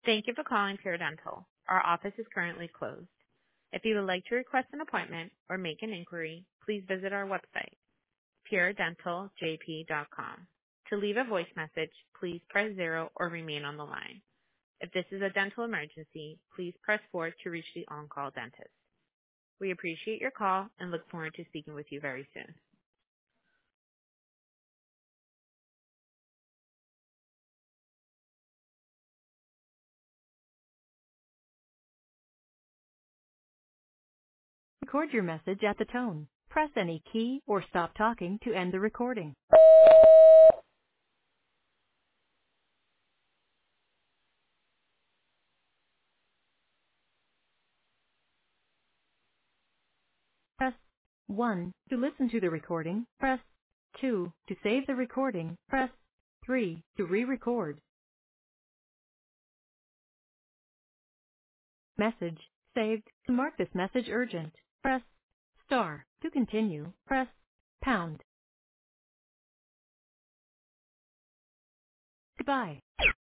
Thank you for calling Pure Dental. Our office is currently closed. If you would like to request an appointment or make an inquiry, please visit our website, puredentaljp.com. To leave a voice message, please press 0 or remain on the line. If this is a dental emergency, please press 4 to reach the on-call dentist. We appreciate your call and look forward to speaking with you very soon. Record your message at the tone. Press any key or stop talking to end the recording. Press 1 to listen to the recording. Press 2 to save the recording. Press 3 to re-record. Message saved. To mark this message urgent, press star. To continue, press pound. Goodbye.